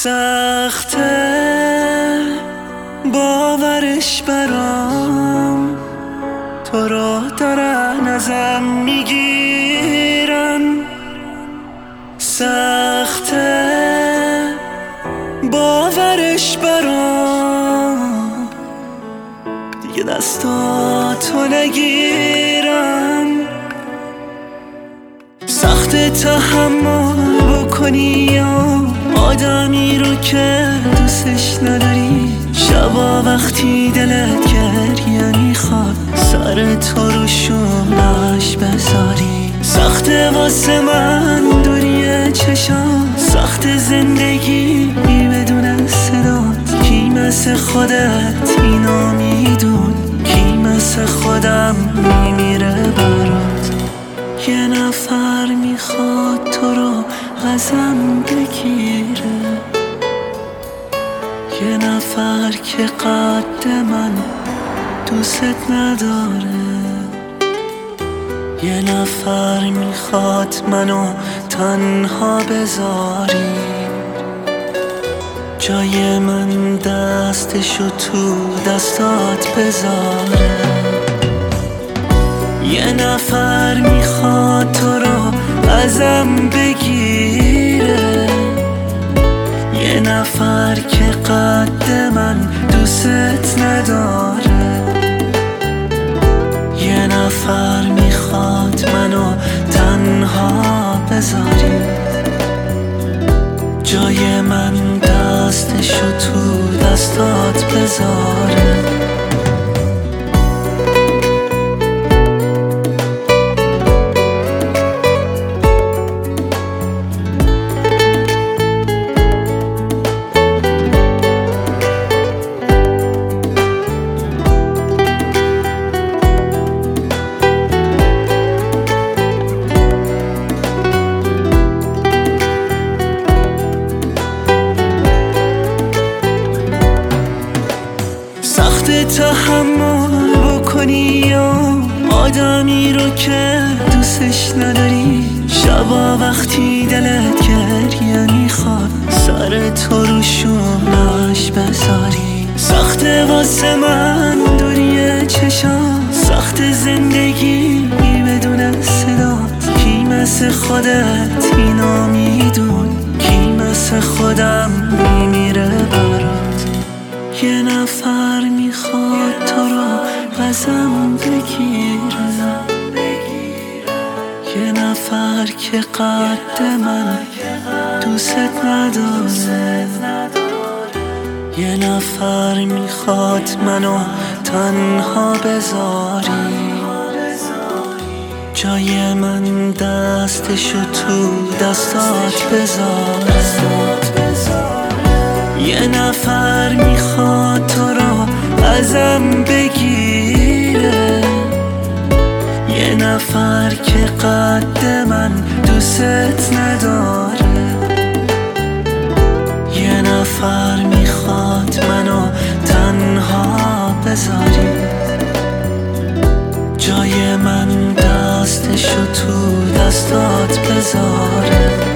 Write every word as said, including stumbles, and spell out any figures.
سخته باورش برام، تو رو دارن ازم میگیرن. سخته باورش برام، دیگه دستاتو نگیرن. سخت تحمل بکنی یا آدمی رو که دوستش نداری، شبا وقتی دلت گریه میخواد سر تو رو شونش بذاری. سخت واسه من دوری چشام، سخت زندگی بدون صدات. کی مثل خودت اینو میدون، کی مثل خودم میمیره برات. یه نفر میخواد تو رو ازم بگیره، یه نفر که قد من دوست نداره. یه نفر میخواد منو تنها بذاری، جای من دستشو تو دستات بذاره. یه نفر میخواد تو رو ازم بگیره، یه نفر که قد من دوست نداره. یه نفر میخواد منو تنها بذاری، جای من دستشو تو دستات بذاره. تحمل بکنی یا آدمی رو که دوستش نداری، شبا وقتی دلت گریه میخواد سر تو رو شونش بذاری. سخت واسه من دوری چشام، سخت زندگی بدون صدات. کی مثل خودت اینو میدون، کی مثل خودم میمیره برات. یه نفر میخواد تو رو ازم بگیره، یه نفر که قد من دوست نداره. یه نفر میخواد منو تنها بذاری، جای من دستشو تو دستات بذاره. یه نفر میخواد تو رو ازم بگیره، یه نفر که قد من دوست نداره. یه نفر میخواد منو تنها بذاری، جای من دستشو تو دستات بذاره.